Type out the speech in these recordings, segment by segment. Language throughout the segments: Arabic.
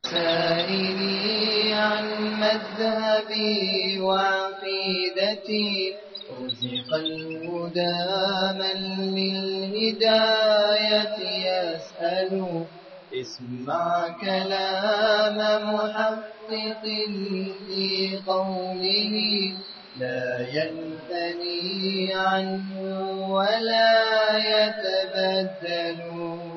سائلي عن مذهبي وعقيدتي رزق الهدى من للهداية يسأل. اسمع كلام محقق في قوله لا ينثني عنه ولا يتبدل.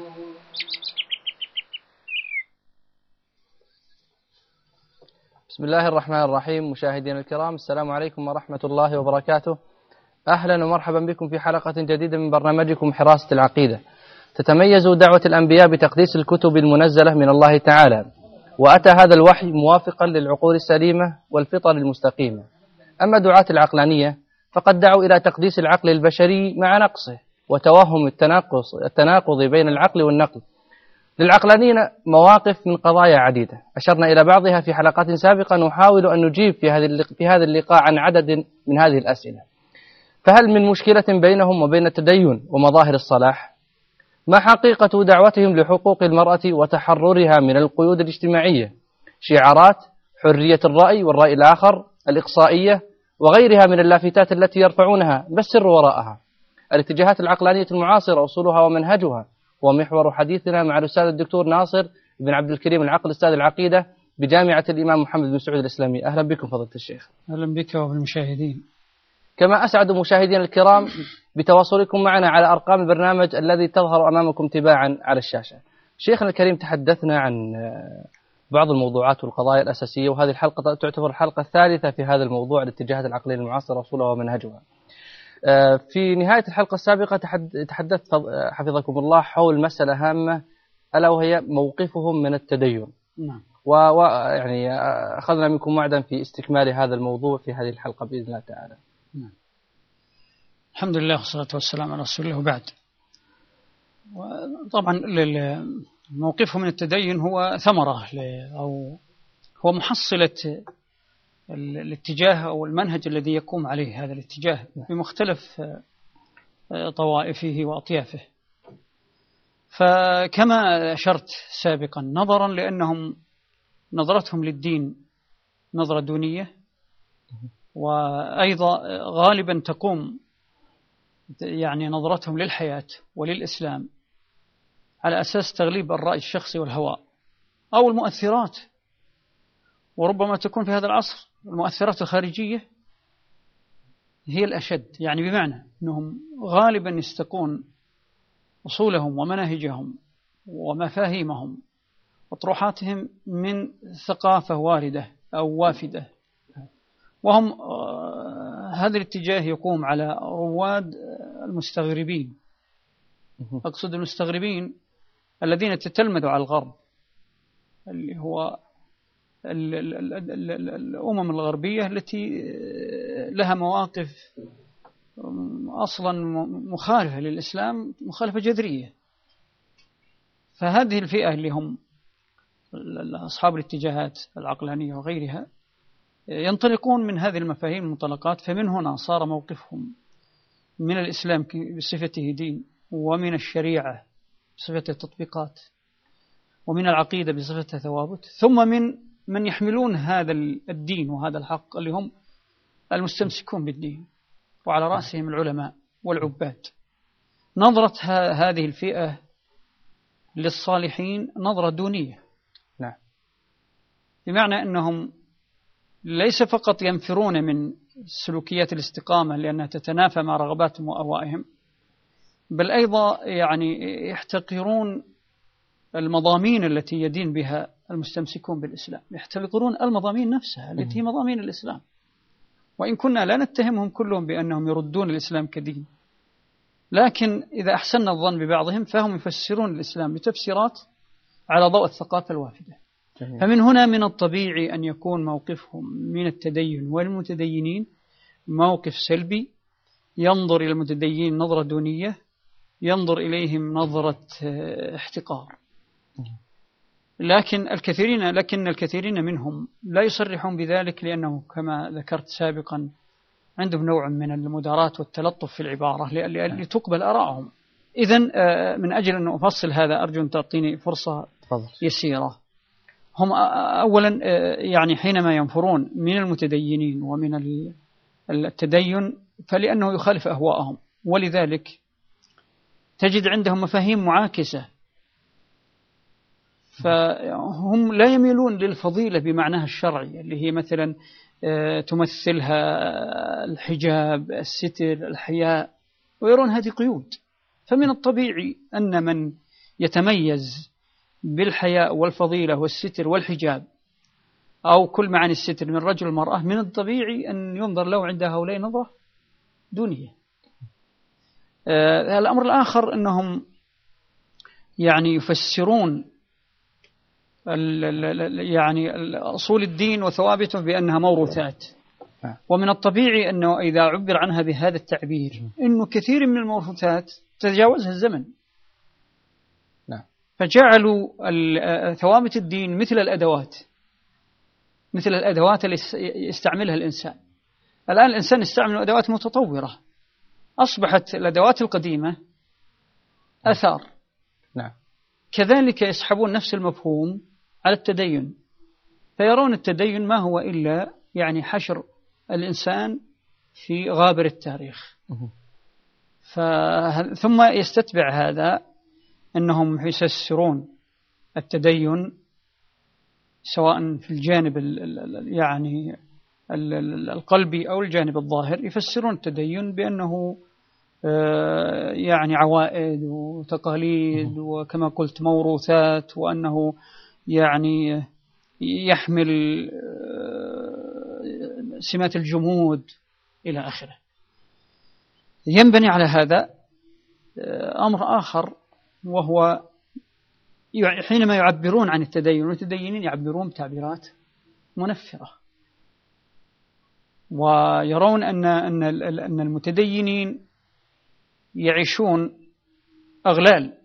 بسم الله الرحمن الرحيم. مشاهدينا الكرام، السلام عليكم ورحمة الله وبركاته. أهلا ومرحبا بكم في حلقة جديدة من برنامجكم حراسة العقيدة. تتميز دعوة الأنبياء بتقديس الكتب المنزلة من الله تعالى، وأتى هذا الوحي موافقا للعقول السليمة والفطر المستقيمة. أما دعاة العقلانية فقد دعوا إلى تقديس العقل البشري مع نقصه وتوهم التناقض بين العقل والنقل. للعقلانيين مواقف من قضايا عديدة أشرنا إلى بعضها في حلقات سابقة، نحاول أن نجيب في هذا اللقاء عن عدد من هذه الأسئلة. فهل من مشكلة بينهم وبين التدين ومظاهر الصلاح؟ ما حقيقة دعوتهم لحقوق المرأة وتحررها من القيود الاجتماعية؟ شعارات حرية الرأي والرأي الآخر، الإقصائية وغيرها من اللافتات التي يرفعونها، ما السر وراءها؟ الاتجاهات العقلانية المعاصرة أصولها ومنهجها، ومحور حديثنا مع الأستاذ الدكتور ناصر بن عبد الكريم العقل، أستاذ العقيدة بجامعة الإمام محمد بن سعود الإسلامية. أهلا بكم فضيلة الشيخ. أهلا بك وبالمشاهدين. كما أسعد مشاهدينا الكرام بتواصلكم معنا على أرقام البرنامج الذي تظهر أمامكم تباعا على الشاشة. شيخنا الكريم، تحدثنا عن بعض الموضوعات والقضايا الأساسية، وهذه الحلقة تعتبر الحلقة الثالثة في هذا الموضوع، الاتجاهات العقلية المعاصرة أصولها ومنهجها. في نهاية الحلقة السابقة تحدثت حفظكم الله حول مسألة هامة، ألا وهي موقفهم من التدين. نعم. ويعني أخذنا منكم وعدا في استكمال هذا الموضوع في هذه الحلقة بإذن الله تعالى. نعم. الحمد لله والصلاة والسلام على رسول الله. وبعد، طبعا موقفهم من التدين هو ثمرة أو هو محصلة الاتجاه أو المنهج الذي يقوم عليه هذا الاتجاه بمختلف طوائفه وأطيافه. فكما أشرت سابقا، نظرا لأنهم نظرتهم للدين نظرة دونية، وأيضا غالبا تقوم يعني نظرتهم للحياة وللإسلام على أساس تغليب الرأي الشخصي والهوى أو المؤثرات، وربما تكون في هذا العصر المؤثرات الخارجية هي الأشد، يعني بمعنى أنهم غالبا يستقون أصولهم ومناهجهم ومفاهيمهم وطروحاتهم من ثقافة واردة أو وافدة، وهم هذا الاتجاه يقوم على رواد المستغربين. أقصد المستغربين الذين تتلمذوا على الغرب، اللي هو الأمم الغربية التي لها مواقف أصلا مخالفة للإسلام، مخالفة جذرية. فهذه الفئة اللي هم أصحاب الاتجاهات العقلانية وغيرها ينطلقون من هذه المفاهيم المنطلقات، فمن هنا صار موقفهم من الإسلام بصفته دين، ومن الشريعة بصفة التطبيقات، ومن العقيدة بصفة ثوابت، ثم من يحملون هذا الدين وهذا الحق اللي هم المستمسكون بالدين، وعلى رأسهم العلماء والعباد. نظرة هذه الفئة للصالحين نظرة دونية. نعم. بمعنى أنهم ليس فقط ينفرون من سلوكيات الاستقامة لأنها تتنافى مع رغباتهم وأهوائهم، بل أيضا يعني يحتقرون المضامين التي يدين بها المستمسكون بالإسلام، يحتقرون المضامين نفسها التي هي مضامين الإسلام، وإن كنا لا نتهمهم كلهم بأنهم يردون الإسلام كدين، لكن إذا أحسننا الظن ببعضهم فهم يفسرون الإسلام بتفسيرات على ضوء الثقافة الوافدة. فمن هنا من الطبيعي أن يكون موقفهم من التدين والمتدينين موقف سلبي، ينظر إلى المتدينين نظرة دونية، ينظر إليهم نظرة احتقار. لكن الكثيرين منهم لا يصرحون بذلك، لأنه كما ذكرت سابقا عندهم نوع من المداراة والتلطف في العبارة لتقبل آراءهم. إذن من أجل أن أفصل هذا أرجو أن تعطيني فرصة يسيرة. هم أولا يعني حينما ينفرون من المتدينين ومن التدين فلأنه يخالف أهواءهم، ولذلك تجد عندهم مفاهيم معاكسة، فهم لا يميلون للفضيلة بمعناها الشرعي اللي هي مثلا تمثلها الحجاب، الستر، الحياء، ويرون هذه قيود. فمن الطبيعي أن من يتميز بالحياء والفضيلة والستر والحجاب أو كل معاني الستر من رجل المرأة من الطبيعي أن ينظر له عند هؤلاء نظرة دونية. الأمر الآخر أنهم يعني يفسرون يعني أصول الدين وثوابته بأنها موروثات، ومن الطبيعي أنه إذا عبر عنها بهذا التعبير أنه كثير من الموروثات تتجاوزها الزمن، فجعلوا ثوابت الدين مثل الأدوات اللي يستعملها الإنسان. الآن الإنسان يستعمل أدوات متطورة، أصبحت الأدوات القديمة أثار. كذلك يسحبون نفس المفهوم على التدين، فيرون التدين ما هو إلا يعني حشر الإنسان في غابر التاريخ. ثم يستتبع هذا أنهم يفسرون التدين سواء في الجانب يعني القلبي أو الجانب الظاهر، يفسرون التدين بأنه يعني عوائد وتقاليد وكما قلت موروثات، وأنه يعني يحمل سمات الجمود إلى آخره. ينبني على هذا أمر آخر، وهو حينما يعبرون عن التدين، والمتدينين يعبرون بتعبيرات منفرة، ويرون أن المتدينين يعيشون أغلال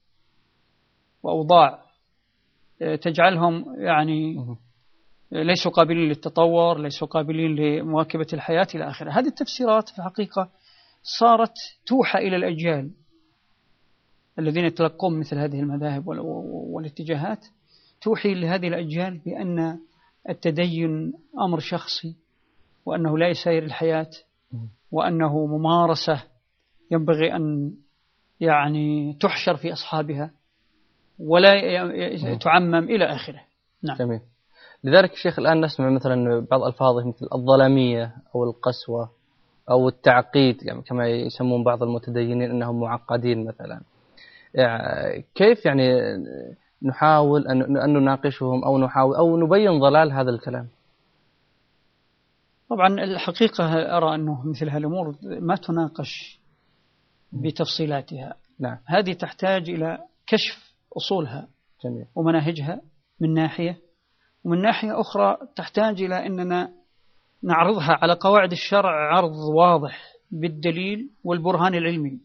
وأوضاع تجعلهم يعني ليسوا قابلين للتطور، ليسوا قابلين لمواكبة الحياة إلى آخره. هذه التفسيرات في الحقيقة صارت توحى إلى الأجيال الذين يتلقون مثل هذه المذاهب والاتجاهات، توحي لهذه الأجيال بأن التدين أمر شخصي، وأنه لا يسير الحياة، وأنه ممارسة ينبغي أن يعني تحشر في أصحابها ولا تعمم إلى آخره. نعم. جميل. لذلك الشيخ الآن نسمع مثلا بعض ألفاظه مثل الظلامية أو القسوة أو التعقيد، يعني كما يسمون بعض المتدينين أنهم معقدين مثلا. يعني كيف يعني نحاول أن نناقشهم أو نحاول أو نبين ضلال هذا الكلام؟ طبعا الحقيقة أرى أنه مثل هالأمور ما تناقش بتفصيلاتها. نعم. هذه تحتاج إلى كشف أصولها. جميل. ومناهجها من ناحية، ومن ناحية أخرى تحتاج إلى أننا نعرضها على قواعد الشرع عرض واضح بالدليل والبرهان العلمي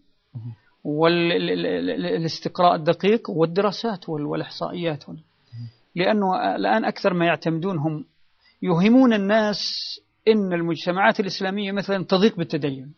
والاستقراء الدقيق والدراسات والإحصائيات. لأنه الآن أكثر ما يعتمدون هم يوهمون الناس إن المجتمعات الإسلامية مثلا تضيق بالتدين،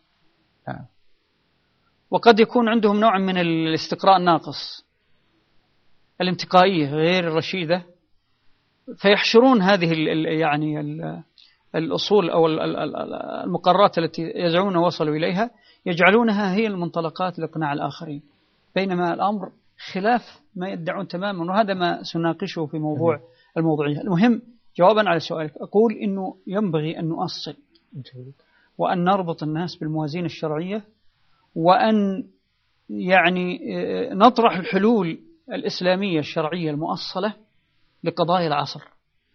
وقد يكون عندهم نوع من الاستقراء الناقص، الانتقائية غير الرشيدة، فيحشرون هذه يعني الأصول أو المقررات التي يزعمون وصلوا إليها، يجعلونها هي المنطلقات لإقناع الآخرين، بينما الأمر خلاف ما يدعون تماما. وهذا ما سناقشه في موضوع الموضوعية. المهم جوابا على سؤالك أقول إنه ينبغي أن نؤصل وأن نربط الناس بالموازين الشرعية، وأن يعني نطرح الحلول الإسلامية الشرعية المؤصلة لقضايا العصر،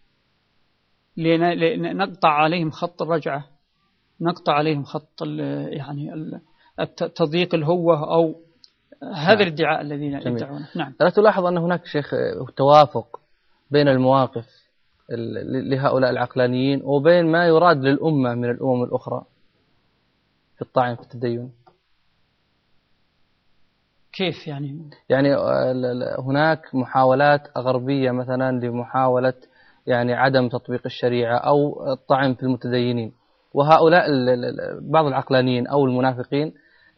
نقطع عليهم خط الرجعة، نقطع عليهم خط يعني تضييق الهوة أو هذا الادعاء الذين يدعونه. نعم. ألا تلاحظ أن هناك شيخ توافق بين المواقف لهؤلاء العقلانيين وبين ما يراد للأمة من الأمم الأخرى في الطعن في التدين؟ كيف يعني؟ يعني هناك محاولات غربية مثلا لمحاولة يعني عدم تطبيق الشريعة أو الطعن في المتدينين، وهؤلاء بعض العقلانيين أو المنافقين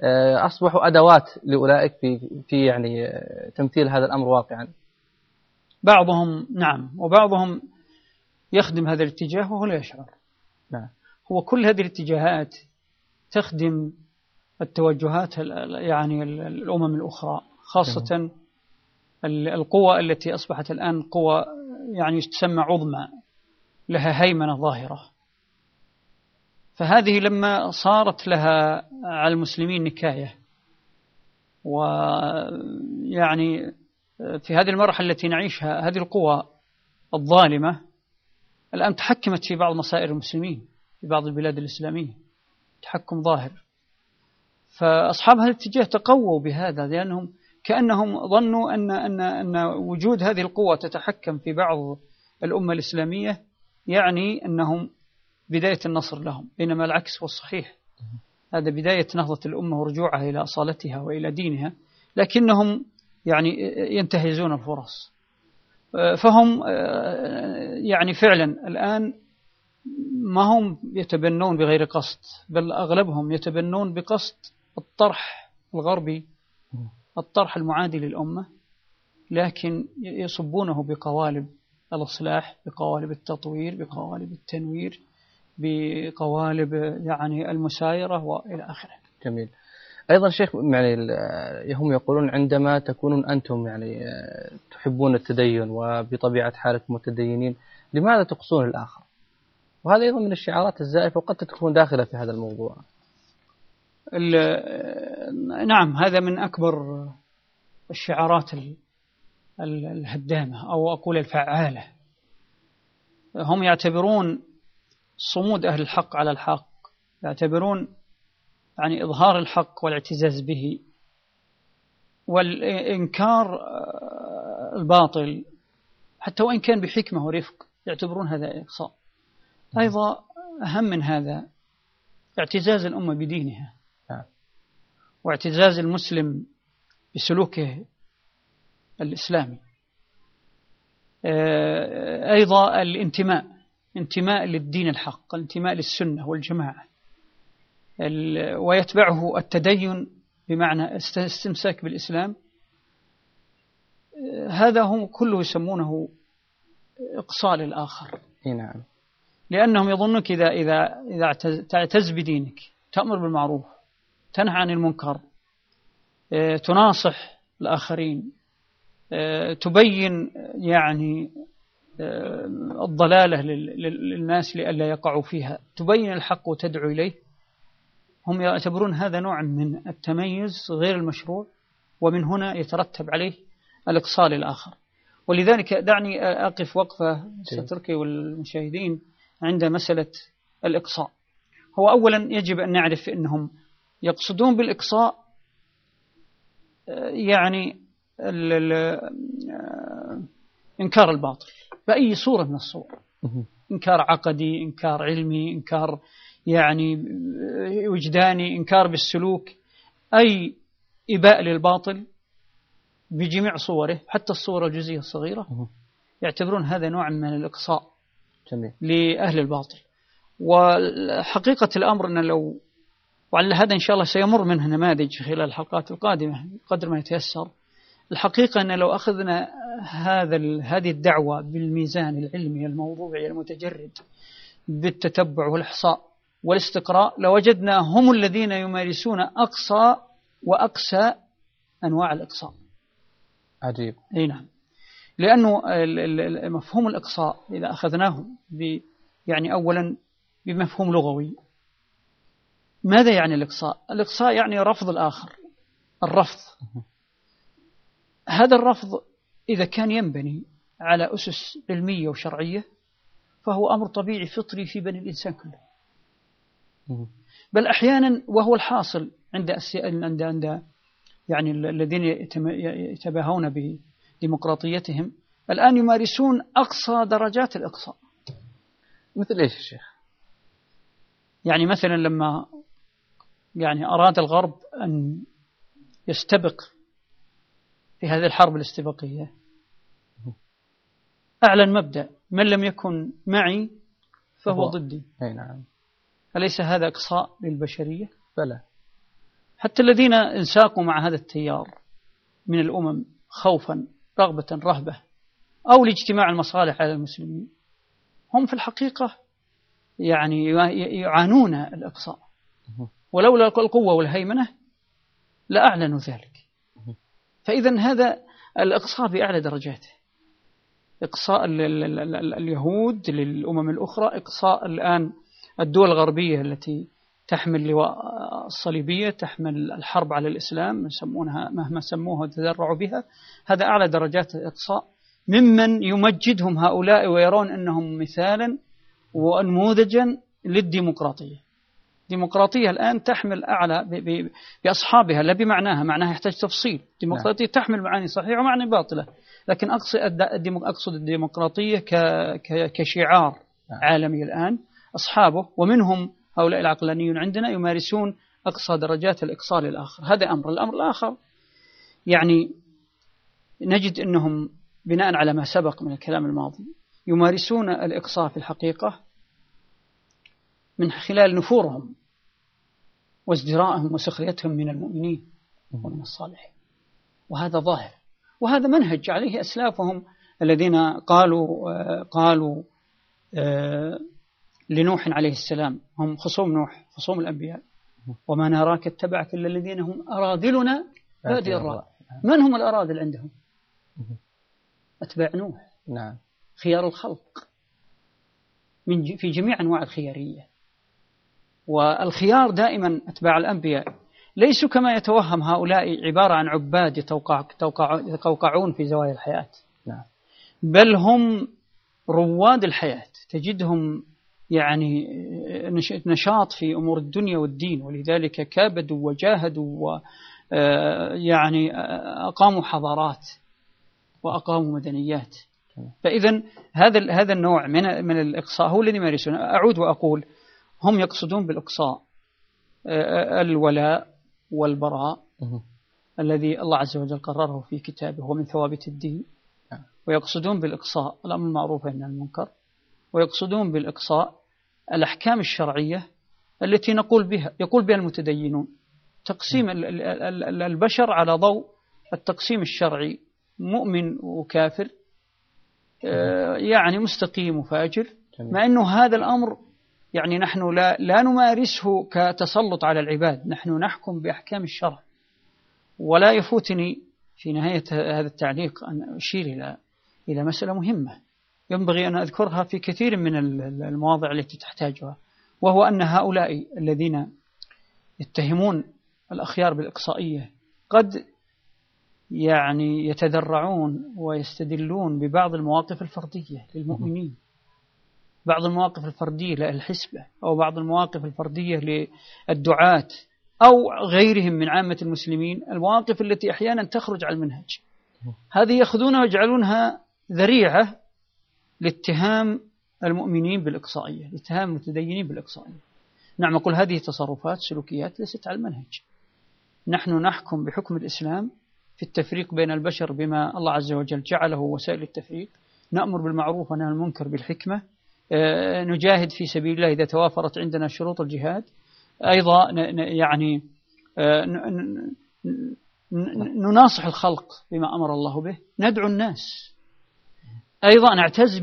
أصبحوا أدوات لأولئك في يعني تمثيل هذا الأمر واقعا. بعضهم نعم، وبعضهم يخدم هذا الاتجاه وهو لا يشعر. نعم. هو كل هذه الاتجاهات تخدم التوجهات يعني الأمم الأخرى، خاصة القوى التي أصبحت الآن قوى يعني تسمى عظمى لها هيمنة ظاهرة. فهذه لما صارت لها على المسلمين نكاية، ويعني في هذه المرحلة التي نعيشها هذه القوى الظالمة الآن تحكمت في بعض مصائر المسلمين في بعض البلاد الإسلامية تحكم ظاهر. فأصحاب هذا الاتجاه تقووا بهذا، لأنهم كأنهم ظنوا أن وجود هذه القوة تتحكم في بعض الأمة الإسلامية يعني أنهم بداية النصر لهم، بينما العكس هو الصحيح. هذا بداية نهضة الأمة ورجوعها إلى أصالتها وإلى دينها، لكنهم يعني ينتهزون الفرص. فهم يعني فعلا الآن ما هم يتبنون بغير قصد، بل أغلبهم يتبنون بقصد الطرح الغربي، الطرح المعادي للأمة، لكن يصبونه بقوالب الإصلاح، بقوالب التطوير، بقوالب التنوير، بقوالب يعني المسايرة وإلى آخره. جميل. أيضا شيخ، يعني هم يقولون عندما تكونون أنتم يعني تحبون التدين وبطبيعة حالكم متدينين، لماذا تقصون الآخر؟ وهذا أيضا من الشعارات الزائفة وقد تكون داخلة في هذا الموضوع. نعم، هذا من أكبر الشعارات الهدامة أو أقول الفعالة. هم يعتبرون صمود أهل الحق على الحق، يعتبرون يعني إظهار الحق والاعتزاز به والإنكار الباطل حتى وإن كان بحكمة ورفق، يعتبرون هذا إقصاء. أيضا أهم من هذا اعتزاز الأمة بدينها واعتزاز المسلم بسلوكه الإسلامي. أيضا انتماء للدين الحق، الانتماء للسنة والجماعة، ويتبعه التدين بمعنى استمساك بالإسلام. هذا هم كله يسمونه إقصاء للآخر. نعم. لأنهم يظنك إذا تعتز بدينك، تأمر بالمعروف، تنهى عن المنكر، تناصح الآخرين، تبين يعني الضلالة للناس لئلا يقعوا فيها، تبين الحق وتدعو إليه. هم يعتبرون هذا نوع من التميز غير المشروع، ومن هنا يترتب عليه الإقصاء للآخر. ولذلك دعني أقف وقفة ستركي والمشاهدين عند مسألة الإقصاء. هو أولا يجب أن نعرف أنهم يقصدون بالإقصاء يعني إنكار الباطل بأي صورة من الصور، إنكار عقدي، إنكار علمي، إنكار يعني وجداني، إنكار بالسلوك، أي إباء للباطل بجميع صوره حتى الصورة الجزئية الصغيرة، يعتبرون هذا نوع من الإقصاء لأهل الباطل. وحقيقة الأمر أن لو، وعلى هذا إن شاء الله سيمر منه نماذج خلال الحلقات القادمة قدر ما يتيسر. الحقيقة أن لو أخذنا هذه الدعوة بالميزان العلمي الموضوعي المتجرد بالتتبع والإحصاء والاستقراء، لوجدنا هم الذين يمارسون أقصى وأقسى أنواع الإقصاء. عجيب. أي نعم. لأنه مفهوم الإقصاء إذا أخذناه يعني أولا بمفهوم لغوي، ماذا يعني الإقصاء؟ الإقصاء يعني رفض الآخر، الرفض. هذا الرفض إذا كان ينبني على أسس علمية وشرعية فهو أمر طبيعي فطري في بني الإنسان كله. بل أحيانا وهو الحاصل عند يعني الذين يتباهون بديمقراطيتهم الآن يمارسون أقصى درجات الإقصاء. مثل إيش يا شيخ؟ يعني مثلا لما يعني أراد الغرب أن يستبق في هذه الحرب الاستباقية، أعلن مبدأ: من لم يكن معي فهو ضدي. أي نعم. أليس هذا إقصاء للبشرية؟ بلى. حتى الذين انساقوا مع هذا التيار من الأمم خوفا رغبة رهبة أو لاجتماع المصالح على المسلمين، هم في الحقيقة يعني يعانون الإقصاء، ولولا القوة والهيمنة لأعلنوا ذلك. فإذا هذا الإقصاء بأعلى درجاته، إقصاء اليهود للأمم الأخرى، إقصاء الآن الدول الغربية التي تحمل لواء الصليبية، تحمل الحرب على الإسلام، يسمونها مهما سموها وتذرعوا بها، هذا أعلى درجات الإقصاء، ممن يمجدهم هؤلاء ويرون أنهم مثالا ونموذجا للديمقراطية. الديمقراطية الآن تحمل أعلى بأصحابها، لا بمعناها، معناها يحتاج تفصيل. الديمقراطية تحمل معاني صحيحة ومعاني باطلة، لكن أقصد الديمقراطية كشعار عالمي الآن. أصحابه ومنهم هؤلاء العقلانيون عندنا يمارسون أقصى درجات الإقصاء للآخر. هذا أمر. الأمر الآخر يعني نجد أنهم بناء على ما سبق من الكلام الماضي يمارسون الإقصاء في الحقيقة من خلال نفورهم وازدراءهم وسخريتهم من المؤمنين ومن الصالحين، وهذا ظاهر، وهذا منهج عليه أسلافهم الذين قالوا لنوح عليه السلام، هم خصوم نوح، خصوم الأنبياء، وما نراك اتبعك إلا الذين هم أراذلنا بادئ الرأي. من هم الأراذل عندهم؟ أتباع نوح، نعم، خيار الخلق في جميع أنواع الخيارية. والخيار دائما أتباع الأنبياء ليسوا كما يتوهم هؤلاء عبارة عن عباد يتقوقعون في زوايا الحياة، نعم، بل هم رواد الحياة، تجدهم يعني نشاط في أمور الدنيا والدين، ولذلك كابدوا وجاهدوا ويعني أقاموا حضارات وأقاموا مدنيات. فإذا هذا النوع من الإقصاء هو الذي يمارسونه. أعود وأقول هم يقصدون بالإقصاء الولاء والبراء الذي الله عز وجل قرره في كتابه ومن ثوابت الدين، ويقصدون بالإقصاء الأمر المعروف والنهي عن المنكر، ويقصدون بالإقصاء الأحكام الشرعية التي يقول بها المتدينون، تقسيم البشر على ضوء التقسيم الشرعي، مؤمن وكافر، يعني مستقيم وفاجر، مع أنه هذا الأمر يعني نحن لا نمارسه كتسلط على العباد، نحن نحكم بأحكام الشرع. ولا يفوتني في نهاية هذا التعليق أن أشير إلى مسألة مهمة ينبغي أن أذكرها في كثير من المواضع التي تحتاجها، وهو أن هؤلاء الذين يتهمون الأخيار بالإقصائية قد يعني يتذرعون ويستدلون ببعض المواقف الفردية للمؤمنين، بعض المواقف الفردية للحسبة، أو بعض المواقف الفردية للدعاة أو غيرهم من عامة المسلمين، المواقف التي أحيانا تخرج عن المنهج، هذه يأخذونها ويجعلونها ذريعة لاتهام المؤمنين بالإقصائية، لاتهام المتدينين بالإقصائية. نعم، أقول هذه تصرفات سلوكيات ليست على المنهج. نحن نحكم بحكم الإسلام في التفريق بين البشر بما الله عز وجل جعله وسائل التفريق، نأمر بالمعروف وننهى عن المنكر بالحكمة، نجاهد في سبيل الله إذا توافرت عندنا شروط الجهاد، أيضا يعني نناصح الخلق بما أمر الله به، ندعو الناس، أيضا نعتز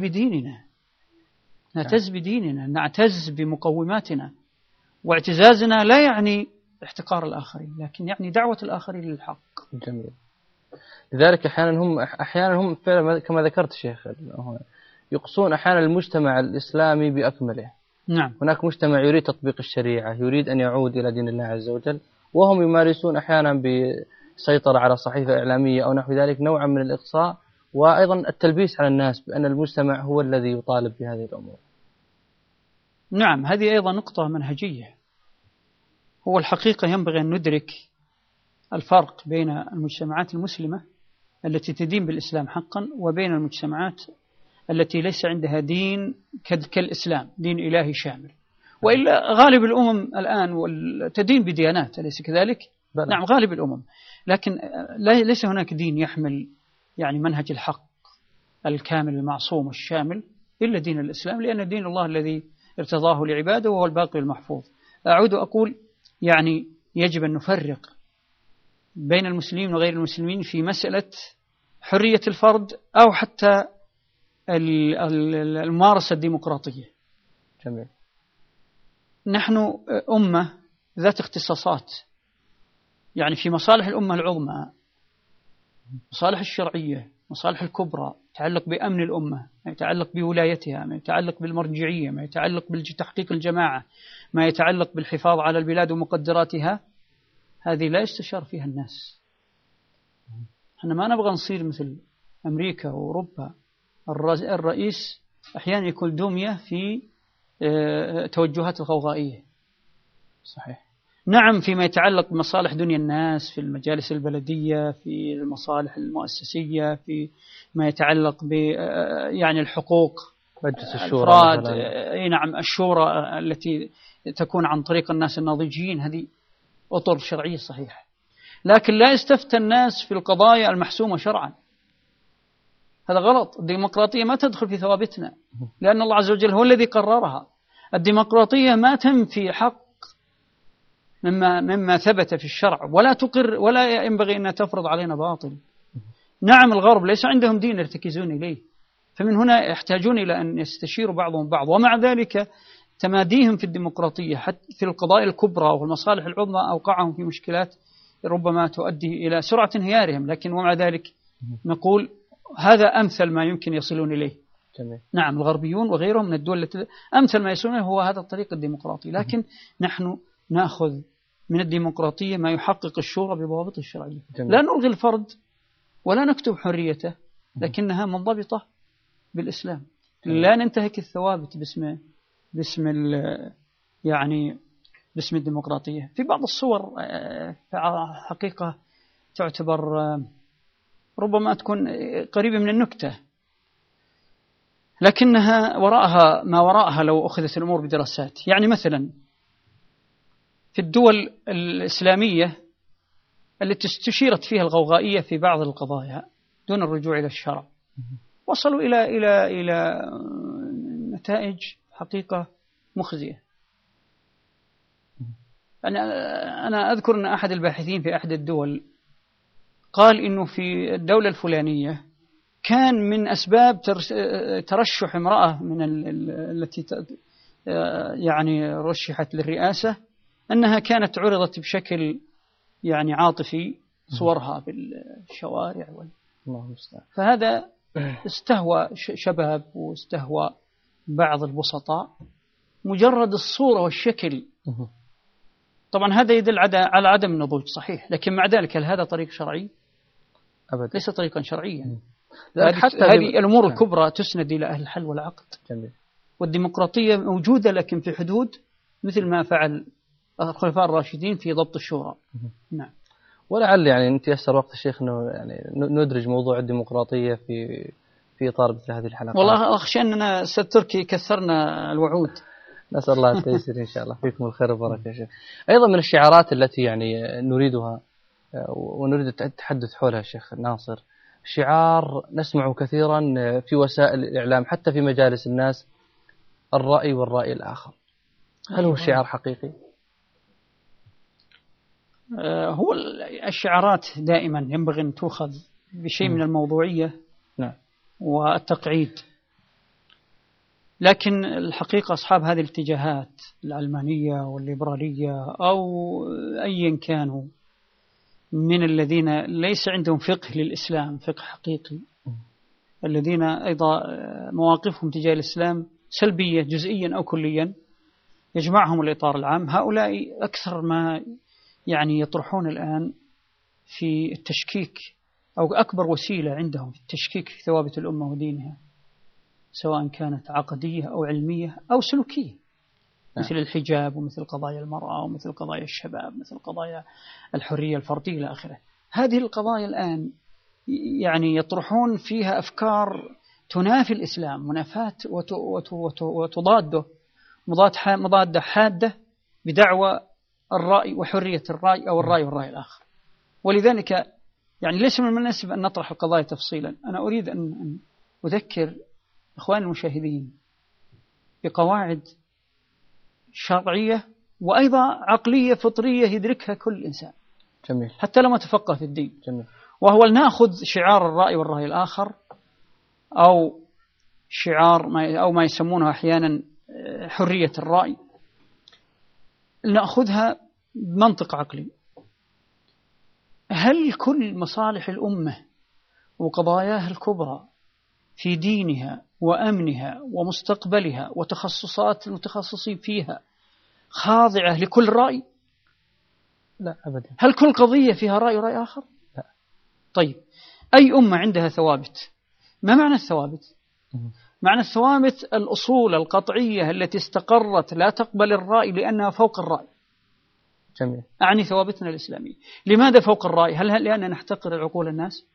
بديننا، نعتز بمقوماتنا، واعتزازنا لا يعني احتقار الآخرين، لكن يعني دعوة الآخرين للحق. جميل. لذلك أحيانا هم فعلا كما ذكرت شيخ يقصون أحيانا المجتمع الإسلامي بأكمله. نعم. هناك مجتمع يريد تطبيق الشريعة، يريد أن يعود إلى دين الله عز وجل، وهم يمارسون أحيانا بسيطرة على صحيفة إعلامية أو نحو ذلك نوعا من الإقصاء، وأيضا التلبيس على الناس بأن المجتمع هو الذي يطالب بهذه الأمور. نعم، هذه أيضا نقطة منهجية. هو الحقيقة ينبغي أن ندرك الفرق بين المجتمعات المسلمة التي تدين بالإسلام حقا، وبين المجتمعات التي ليس عندها دين كالإسلام، دين إلهي شامل. وإلا غالب الأمم الآن تدين بديانات، أليس كذلك؟ بلى. نعم، غالب الأمم، لكن ليس هناك دين يحمل يعني منهج الحق الكامل المعصوم الشامل إلا دين الإسلام، لأن دين الله الذي ارتضاه لعباده وهو الباقي المحفوظ. أعود أقول يعني يجب أن نفرق بين المسلمين وغير المسلمين في مسألة حرية الفرد، أو حتى الممارسة الديمقراطية. جميل. نحن أمة ذات اختصاصات، يعني في مصالح الأمة العظمى، مصالح الشرعية، مصالح الكبرى يتعلق بأمن الأمة، ما يتعلق بولايتها، ما يتعلق بالمرجعية، ما يتعلق بتحقيق الجماعة، ما يتعلق بالحفاظ على البلاد ومقدراتها، هذه لا يستشار فيها الناس. احنا ما نبغى نصير مثل أمريكا وأوروبا، الرئيس أحيانا يكون دمية في توجهات الغوغائية. صحيح. نعم، فيما يتعلق بمصالح دنيا الناس، في المجالس البلدية، في المصالح المؤسسية، في ما يتعلق ب يعني الحقوق، مجلس الشورى نعم، الشورى التي تكون عن طريق الناس الناضجين، هذه أطر شرعية صحيحة، لكن لا يستفتى الناس في القضايا المحسومة شرعا. هذا غلط. الديمقراطية ما تدخل في ثوابتنا، لأن الله عز وجل هو الذي قررها. الديمقراطية ما تنفي حق مما ثبت في الشرع، ولا تقر، ولا ينبغي أن تفرض علينا باطل. نعم، الغرب ليس عندهم دين يرتكزون إليه، فمن هنا يحتاجون إلى أن يستشيروا بعضهم بعض، ومع ذلك تماديهم في الديمقراطية حتى في القضايا الكبرى والمصالح العظمى أوقعهم في مشكلات ربما تؤدي إلى سرعة انهيارهم، لكن ومع ذلك نقول هذا أمثل ما يمكن يصلون إليه. جميل. نعم، الغربيون وغيرهم من الدول التي أمثل ما يصلون هو هذا الطريق الديمقراطي، لكن نحن نأخذ من الديمقراطية ما يحقق الشورى بضوابط الشرعية. لا نلغي الفرد ولا نكتب حريته، لكنها منضبطة بالإسلام. لا ننتهك الثوابت باسم يعني باسم الديمقراطية. في بعض الصور حقيقة تعتبر ربما تكون قريبة من النكتة، لكنها وراءها ما وراءها لو أخذت الأمور بدراسات. يعني مثلا في الدول الإسلامية التي استشيرت فيها الغوغائية في بعض القضايا دون الرجوع إلى الشرع، وصلوا إلى نتائج حقيقة مخزية. أنا أذكر أن أحد الباحثين في أحد الدول قال إنه في الدولة الفلانية كان من أسباب ترشح امرأة من التي يعني رشحت للرئاسة أنها كانت عرضت بشكل يعني عاطفي صورها بالشوارع فهذا استهوى شباب واستهوى بعض البسطاء مجرد الصورة والشكل. طبعا هذا يدل على عدم النضوج صحيح، لكن مع ذلك هل هذا طريق شرعي؟ أبدا، ليس طريقا شرعيا. هذه الأمور الكبرى تسند إلى أهل الحل والعقد. جميل. والديمقراطية موجودة لكن في حدود، مثل ما فعل الخلفاء الراشدين في ضبط الشورى. نعم. ولعل يعني أنت يسر وقت الشيخ إنه يعني ندرج موضوع الديمقراطية في إطار مثل هذه الحلقات. والله أخشى أننا ستركي كثرنا الوعود. نسأل الله التيسير إن شاء الله. فيكم الخير والبركة يا شيخ. أيضا من الشعارات التي يعني نريدها ونريد التحدث حولها الشيخ ناصر، شعار نسمعه كثيرا في وسائل الإعلام حتى في مجالس الناس: الرأي والرأي الآخر. هل هو شعار حقيقي؟ هو الشعارات دائما ينبغي أن تؤخذ بشيء من الموضوعية. نعم. والتقعيد، لكن الحقيقة أصحاب هذه الاتجاهات العلمانية والليبرالية أو أيا كانوا من الذين ليس عندهم فقه للإسلام، فقه حقيقي، الذين أيضا مواقفهم تجاه الإسلام سلبية جزئيا أو كليا، يجمعهم الإطار العام. هؤلاء أكثر ما يعني يطرحون الآن في التشكيك، أو أكبر وسيلة عندهم في التشكيك في ثوابت الأمة ودينها، سواء كانت عقدية أو علمية أو سلوكية، مثل الحجاب ومثل قضايا المرأة ومثل قضايا الشباب، مثل قضايا الحرية الفردية إلى آخره. هذه القضايا الآن يعني يطرحون فيها أفكار تنافي الإسلام منافاة وتضاده مضادة حادة بدعوى الرأي وحرية الرأي أو الرأي والرأي الآخر. ولذلك يعني ليس من المناسب أن نطرح القضايا تفصيلا. أنا أريد أن أذكر إخوان المشاهدين بقواعد شرعية وأيضا عقلية فطرية يدركها كل إنسان. جميل. حتى لما تفقه في الدين. جميل. وهو نأخذ شعار الرأي والرأي الآخر أو شعار أو ما يسمونه أحيانا حرية الرأي، نأخذها بمنطق عقلي. هل كل مصالح الأمة وقضاياها الكبرى في دينها وأمنها ومستقبلها وتخصصات المتخصصين فيها خاضعة لكل رأي؟ لا أبدا. هل كل قضية فيها رأي ورأي آخر؟ لا. طيب أي أمة عندها ثوابت؟ ما معنى الثوابت؟ معنى الثوابت الأصول القطعية التي استقرت لا تقبل الرأي لأنها فوق الرأي. جميل. أعني ثوابتنا الإسلامية. لماذا فوق الرأي؟ هل لأننا نحتقر عقول الناس؟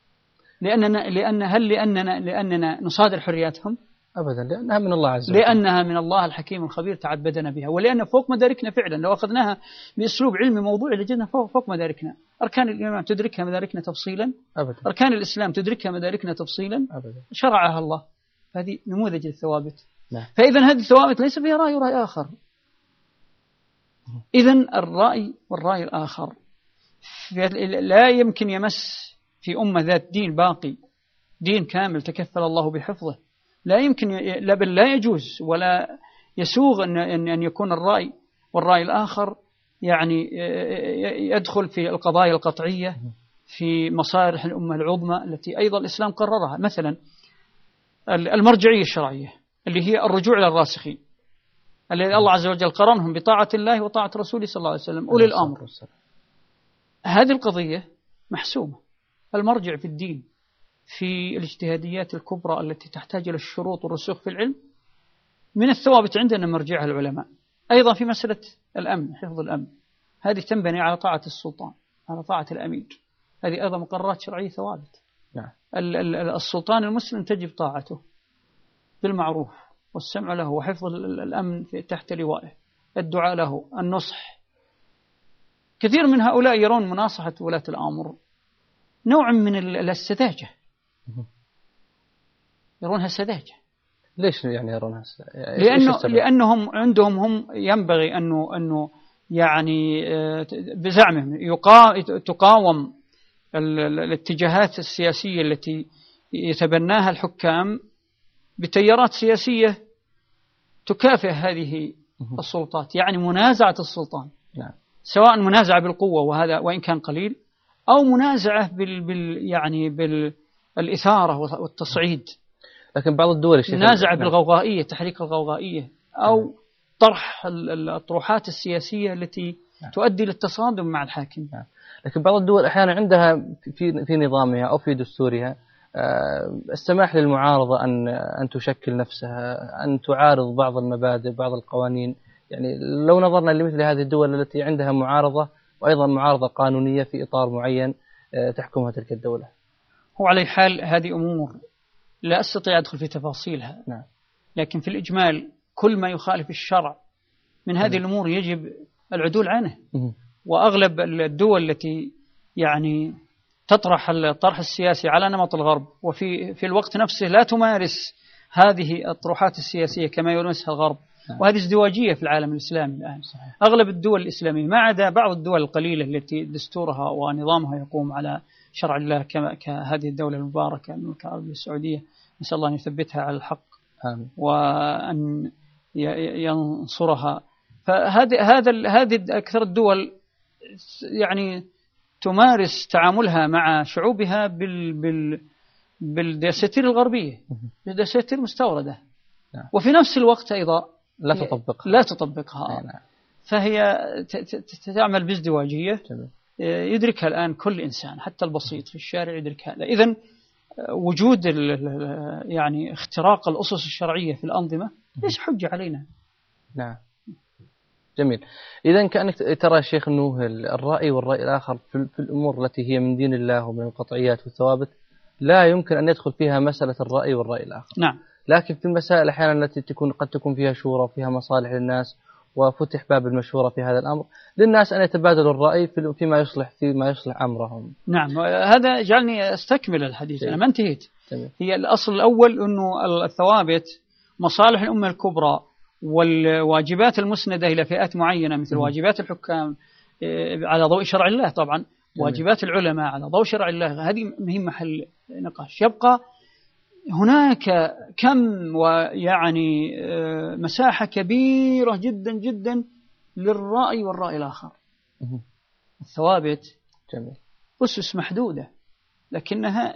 لأننا نصادر حرياتهم؟ أبدا، لأنها من الله عز وجل. لأنها من الله الحكيم الخبير تعبدنا بها، ولأن فوق مداركنا فعلا. لو أخذناها بأسلوب علمي موضوعي لجدنا فوق مداركنا. أركان الإيمان تدركها مداركنا تفصيلا؟ أبدا. أركان الإسلام تدركها مداركنا تفصيلا؟ أبدا. شرعها الله. هذه نموذج الثوابت. نعم. فإذا هذه الثوابت ليس فيها رأي ورأي آخر. إذن الرأي والرأي الآخر لا يمكن يمس في أمة ذات دين باقي، دين كامل تكفل الله بحفظه، لا يمكن، بل لا يجوز ولا يسوغ أن يكون الرأي والرأي الآخر يعني يدخل في القضايا القطعية في مصالح الأمة العظمى التي أيضا الإسلام قررها. مثلا المرجعية الشرعية اللي هي الرجوع إلى الراسخين الذي الله عز وجل قرنهم بطاعة الله وطاعة رسوله صلى الله عليه وسلم أولي الأمر. هذه القضية محسومة. المرجع في الدين في الاجتهاديات الكبرى التي تحتاج إلى الشروط والرسوخ في العلم من الثوابت عندنا مرجعها العلماء. أيضا في مسألة الأمن، حفظ الأمن، هذه تنبني على طاعة السلطان، على طاعة الأمير. هذه أيضا مقررات شرعية ثوابت. نعم. السلطان المسلم تجب طاعته بالمعروف والسمع له وحفظ الأمن تحت لوائه، الدعاء له، النصح. كثير من هؤلاء يرون مناصحة ولاة الأمر نوع من السذاجة، يرونها سذاجة. ليش يعني يرونها؟ لأنهم عندهم هم ينبغي أنه يعني بزعمهم تقاوم الاتجاهات السياسية التي يتبناها الحكام بتيارات سياسية تكافئ هذه السلطات، يعني منازعة السلطان. نعم. سواء منازعة بالقوة وهذا وإن كان قليل، أو منازعة بالإثارة والتصعيد. لكن بعض الدول منازعة بالغوغائية، تحريك الغوغائية، أو طرح الأطروحات السياسية التي تؤدي للتصادم مع الحاكم. لكن بعض الدول أحيانا عندها في نظامها أو في دستورها السماح للمعارضة أن تشكل نفسها، أن تعارض بعض المبادئ، بعض القوانين. يعني لو نظرنا لمثل هذه الدول التي عندها معارضة وأيضا معارضة قانونية في إطار معين تحكمها تلك الدولة. هو على حال هذه أمور لا أستطيع أدخل في تفاصيلها. نعم. لكن في الإجمال كل ما يخالف الشرع من هذه الأمور يجب العدول عنه. وأغلب الدول التي يعني تطرح الطرح السياسي على نمط الغرب وفي الوقت نفسه لا تمارس هذه الطروحات السياسية كما يمارسها الغرب. وهذه ازدواجية في العالم الإسلامي الآن. أغلب الدول الإسلامية ما عدا بعض الدول القليلة التي دستورها ونظامها يقوم على شرع الله كهذه الدولة المباركة المملكة العربية السعودية، نسأل الله أن يثبتها على الحق. آمين. وأن ينصرها. هذه أكثر الدول يعني تمارس تعاملها مع شعوبها بالدساتير الغربية، بالدساتير مستوردة. وفي نفس الوقت أيضا لا تطبقها. فهي تعمل بازدواجية يدركها الآن كل إنسان حتى البسيط في الشارع يدرك هذا. إذن وجود يعني اختراق الأسس الشرعية في الأنظمة ليس حجة علينا. نعم. جميل. إذن كأنك ترى يا شيخ أنه الرأي والرأي الآخر في الأمور التي هي من دين الله ومن القطعيات والثوابت لا يمكن أن يدخل فيها مسألة الرأي والرأي الآخر. نعم. لكن في المسائل أحيانا التي قد تكون فيها شورى وفيها مصالح للناس وفتح باب المشورة في هذا الأمر للناس أن يتبادلوا الرأي فيما يصلح أمرهم. نعم. هذا جعلني أستكمل الحديث. أنا ما انتهيت. هي الأصل الأول أنه الثوابت مصالح الأمة الكبرى والواجبات المسندة إلى فئات معينة مثل واجبات الحكام على ضوء شرع الله طبعا، واجبات العلماء على ضوء شرع الله، هذه مهم محل نقاش. يبقى هناك كم ويعني مساحة كبيرة جدا جدا للرأي والرأي الآخر. الثوابت أسس محدودة، لكنها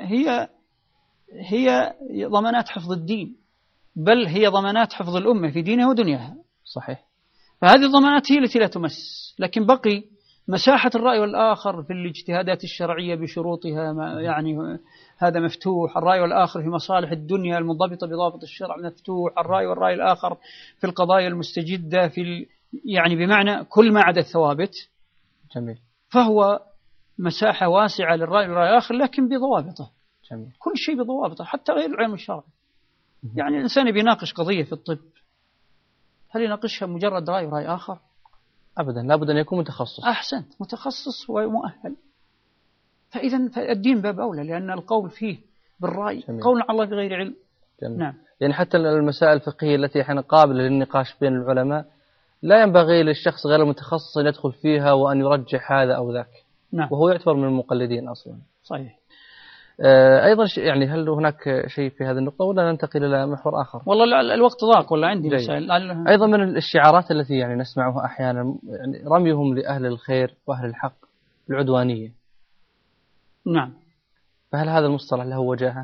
هي ضمانات حفظ الدين، بل هي ضمانات حفظ الأمة في دينها ودنياها. صحيح. فهذه الضمانات هي التي لا تمس، لكن بقي مساحة الرأي والآخر في الاجتهادات الشرعية بشروطها، يعني هذا مفتوح. الرأي والآخر في مصالح الدنيا المنضبطة بضابط الشرع مفتوح. الرأي الآخر في القضايا المستجدة يعني بمعنى كل ما عدا الثوابت. جميل. فهو مساحة واسعة للرأي والرأي الآخر، لكن بضوابطه. جميل. كل شيء بضوابطه، حتى غير العلم الشرعي. يعني الإنسان بيناقش قضية في الطب، هل يناقشها مجرد رأي ورأي آخر؟ أبدا، لابد أن يكون متخصص. أحسنت، متخصص ومؤهل. فإذا الدين باب أولى، لأن القول فيه بالرأي قول على الله بغير علم. جميل. نعم. يعني حتى المسائل الفقهية التي احنا قابلة للنقاش بين العلماء لا ينبغي للشخص غير المتخصص أن يدخل فيها وأن يرجح هذا أو ذاك. نعم. وهو يعتبر من المقلدين أصلا. صحيح. أيضا يعني هل هناك شيء في هذه النقطة ولا ننتقل إلى محور آخر؟ والله الوقت ضاق، ولا عندي مسائل. أيضا من الشعارات التي يعني نسمعها أحيانا يعني رميهم لأهل الخير وأهل الحق العدوانية. نعم. فهل هذا المصطلح له وجاهة؟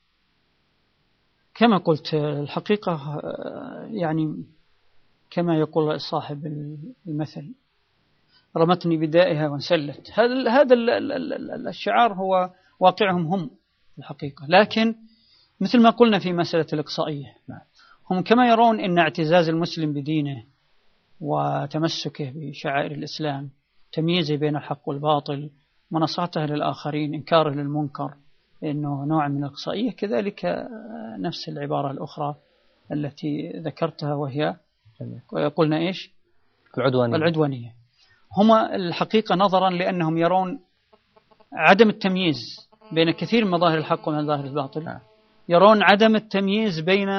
كما قلت الحقيقة، يعني كما يقول صاحب المثل رمتني بدائها وانسلت. هذا الشعار هو واقعهم هم الحقيقة، لكن مثل ما قلنا في مسألة الإقصائية، هم كما يرون أن اعتزاز المسلم بدينه وتمسكه بشعائر الإسلام، تمييزه بين الحق والباطل، مناصحته للآخرين، إنكاره للمنكر، إنه نوع من الإقصائية. كذلك نفس العبارة الأخرى التي ذكرتها وهي قلنا إيش؟ العدوانية. هما الحقيقة نظرا لأنهم يرون عدم التمييز بين كثير من مظاهر الحق ومن مظاهر الباطل، يرون عدم التمييز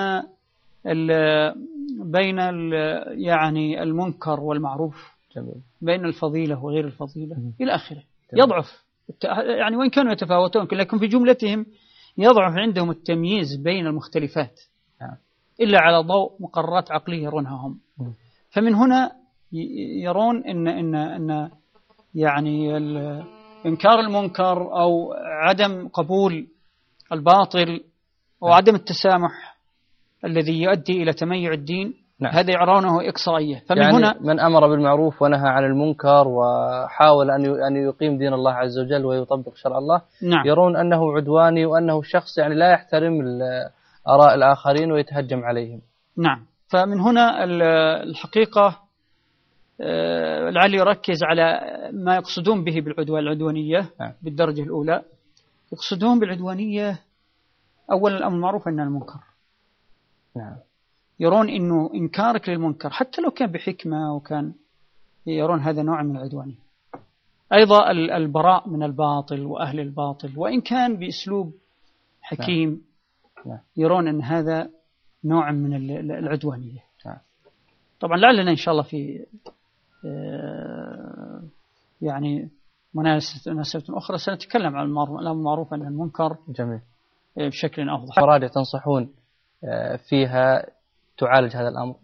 بين يعني المنكر والمعروف، بين الفضيلة وغير الفضيلة إلى آخره. يضعف يعني وإن كانوا يتفاوتون، لكن في جملتهم يضعف عندهم التمييز بين المختلفات إلا على ضوء مقررات عقلية يرونها هم. فمن هنا يرون إن يعني إنكار المنكر أو عدم قبول الباطل وعدم التسامح الذي يؤدي إلى تميع الدين، هذا يرونه إقصائية. فمن يعني هنا من أمر بالمعروف ونهى عن المنكر وحاول أن يقيم دين الله عز وجل ويطبق شرع الله، يرون أنه عدواني وأنه شخص يعني لا يحترم آراء الآخرين ويتهجم عليهم. نعم. فمن هنا الحقيقة لعلي يركز على ما يقصدون به العدوانية بالدرجة الأولى. يقصدون بالعدوانية أولا الأمر المعروف والنهي عن المنكر. يرون إنه إنكارك للمنكر حتى لو كان بحكمة وكان يرون هذا نوع من العدوانية. أيضا البراء من الباطل وأهل الباطل وإن كان بأسلوب حكيم، يرون أن هذا نوع من العدوانية. طبعا لعلنا إن شاء الله في يعني مناسبة أخرى سنتكلم عن المعروف عن المنكر. جميل. بشكل أوضح. مراجع تنصحون فيها تعالج هذا الأمر؟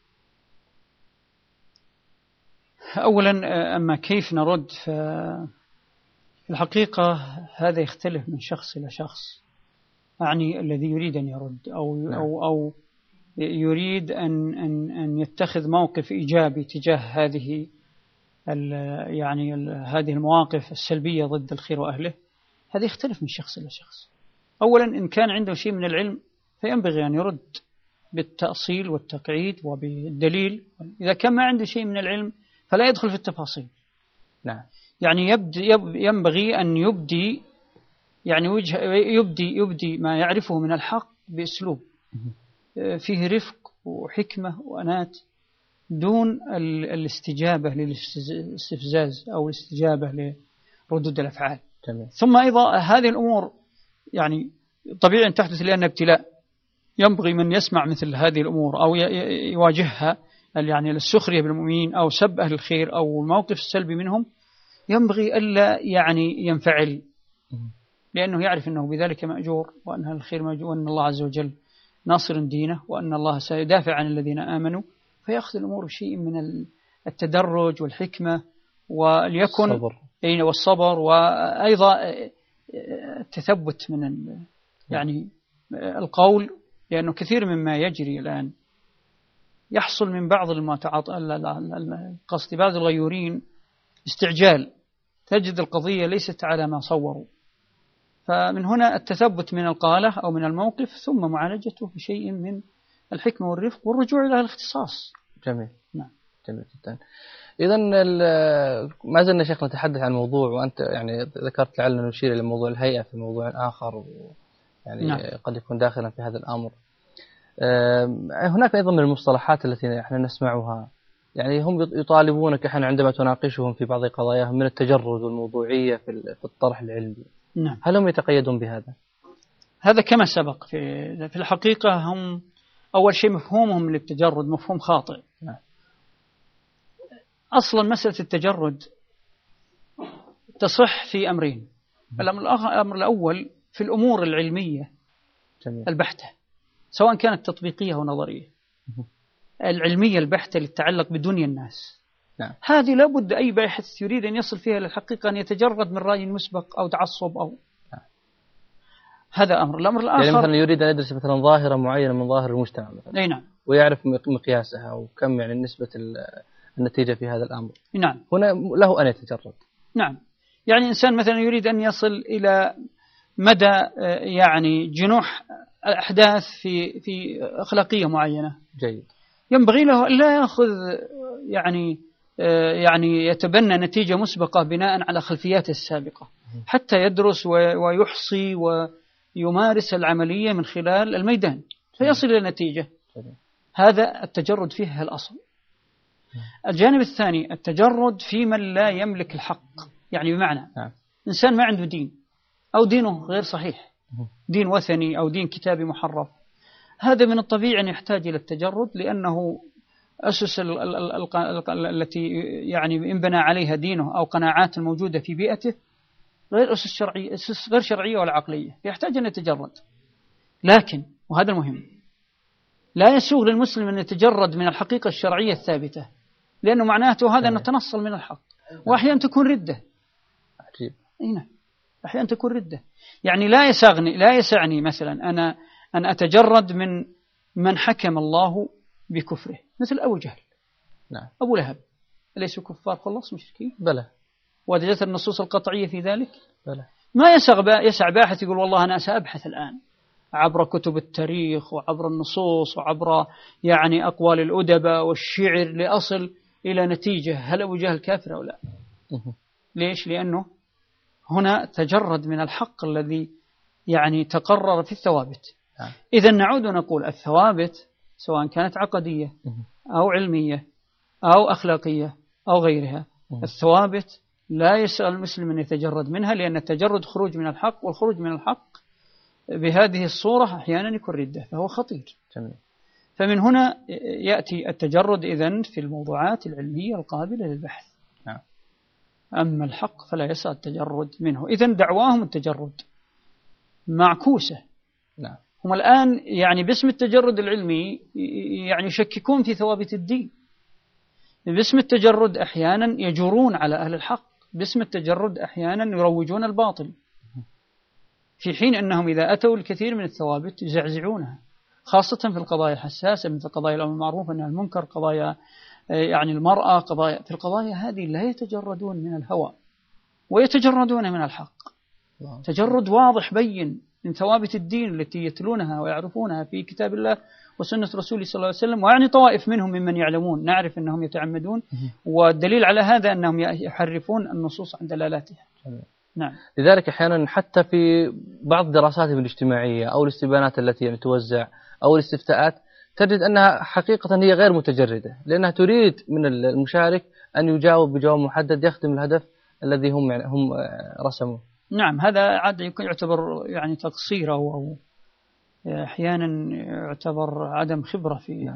أولا أما كيف نرد، في الحقيقة هذا يختلف من شخص إلى شخص. يعني الذي يريد أن يرد أو يريد أن يتخذ موقف إيجابي تجاه هذه هذه المواقف السلبية ضد الخير وأهله، هذا يختلف من شخص إلى شخص. أولا إن كان عنده شيء من العلم فينبغي أن يرد بالتأصيل والتقعيد وبالدليل. إذا كان ما عنده شيء من العلم فلا يدخل في التفاصيل. يعني ينبغي أن يبدي يبدي ما يعرفه من الحق بأسلوب فيه رفق وحكمة وأنات، دون الاستجابة للاستفزاز أو الاستجابة لردود الأفعال. ثم أيضا هذه الأمور يعني طبيعي أن تحدث لأنها ابتلاء. ينبغي من يسمع مثل هذه الأمور أو يواجهها يعني السخرية بالمؤمنين أو سب أهل الخير أو الموقف السلبي منهم، ينبغي ألا يعني ينفعل لأنه يعرف أنه بذلك مأجور، وأن الخير مأجور، وأن الله عز وجل ناصر دينه، وأن الله سيدافع عن الذين آمنوا، فيأخذ الأمور بشيء من التدرج والحكمة وليكن والصبر، وأيضا التثبت من يعني القول، لأنه كثير مما يجري الآن يحصل من بعض قصد بعض الغيورين استعجال، تجد القضية ليست على ما صوروا. فمن هنا التثبت من القالة أو من الموقف، ثم معالجته بشيء من الحكمة والرفق والرجوع إلى الاختصاص. جميل. نعم. جميل جدا. إذن ما زلنا شيخ نتحدث عن موضوع، وأنت يعني ذكرت لعلنا نشير إلى موضوع الهيئة في موضوع آخر، يعني نعم. قد يكون داخلا في هذا الأمر. هناك أيضا من المصطلحات التي احنا نسمعها، يعني هم يطالبونك احنا عندما تناقشهم في بعض قضاياهم من التجرد والموضوعية في الطرح العلمي. نعم. هل هم يتقيدون بهذا؟ هذا كما سبق في الحقيقة هم أول شيء مفهومهم للتجرد مفهوم خاطئ. نعم. أصلا مسألة التجرد تصح في أمرين. الأمر الأول في الأمور العلمية جميل. البحتة، سواء كانت تطبيقية أو نظرية. العلمية البحتة اللي تتعلق بدنيا الناس. نعم. هذه لابد أي باحث يريد أن يصل فيها للحقيقة أن يتجرد من رأي مسبق أو تعصب أو هذا أمر. الأمر الآخر يعني مثلا يريد أن يدرس مثلا ظاهرة معينة من ظاهر المجتمع مثلا. أي نعم. ويعرف مقياسها وكم يعني نسبة النتيجة في هذا الأمر. نعم. هنا له أن يتجرد. نعم. يعني إنسان مثلا يريد أن يصل إلى مدى يعني جنوح الأحداث في أخلاقية معينة. جيد. ينبغي له أن لا يأخذ يعني يتبنى نتيجة مسبقة بناء على خلفياته السابقة، حتى يدرس ويحصي ويمارس العملية من خلال الميدان فيصل إلى نتيجة. هذا التجرد فيه الأصل. الجانب الثاني التجرد في من لا يملك الحق، يعني بمعنى إنسان ما عنده دين أو دينه غير صحيح، دين وثني أو دين كتابي محرف، هذا من الطبيعي أن يحتاج إلى التجرد، لأنه أسس التي يعني انبنى عليها دينه أو قناعات الموجودة في بيئته غير أسس شرعية، أسس غير شرعية ولا عقلية، يحتاج أن يتجرد. لكن وهذا المهم، لا يسوغ للمسلم أن يتجرد من الحقيقة الشرعية الثابتة، لأنه معناته هذا أن نتنصل من الحق، وأحيانا تكون ردة. عجيب. هنا أحيانا تكون ردة. يعني لا يسعني مثلا أنا أن أتجرد من حكم الله بكفره، مثل أبو جهل. نعم. أبو لهب أليسوا كفار خلص مشركين؟ بلى. وجدت النصوص القطعية في ذلك؟ بلى. ما يسع باحث يقول والله أنا سأبحث الآن عبر كتب التاريخ وعبر النصوص وعبر يعني أقوال الأدباء والشعر لأصل إلى نتيجة هل أبو جهل كافر أو لا. ليش؟ لأنه هنا تجرد من الحق الذي يعني تقرر في الثوابت. إذا نعود ونقول الثوابت سواء كانت عقدية أو علمية أو أخلاقية أو غيرها، الثوابت لا يسأل المسلم أن يتجرد منها، لأن التجرد خروج من الحق، والخروج من الحق بهذه الصورة أحيانا يكون ردة، فهو خطير. جميل. فمن هنا يأتي التجرد إذن في الموضوعات العلمية القابلة للبحث. نعم. أما الحق فلا يسأل التجرد منه. إذن دعواهم التجرد معكوسة. نعم. هم الآن يعني باسم التجرد العلمي يعني يشككون في ثوابت الدين، باسم التجرد أحيانا يجورون على أهل الحق، باسم التجرد أحيانا يروجون الباطل، في حين أنهم إذا أتوا الكثير من الثوابت يزعزعونها، خاصة في القضايا الحساسة مثل قضايا الأمر بالمعروف والنهي عن المنكر، قضايا يعني المرأة، قضايا في القضايا هذه لا يتجردون من الهوى ويتجردون من الحق. تجرد واضح بين من ثوابت الدين التي يتلونها ويعرفونها في كتاب الله وسنة رسوله صلى الله عليه وسلم، ويعني طوائف منهم ممن يعلمون نعرف أنهم يتعمدون، والدليل على هذا أنهم يحرفون النصوص عن دلالاتها. نعم. لذلك أحيانا حتى في بعض دراساتهم الاجتماعية أو الاستبيانات التي يعني توزع أو الاستفتاءات تجد أنها حقيقة هي غير متجردة، لأنها تريد من المشارك أن يجاوب بجواب محدد يخدم الهدف الذي هم رسموه. نعم. هذا عاد يكون يعتبر يعني تقصير أو أحيانا يعتبر عدم خبرة في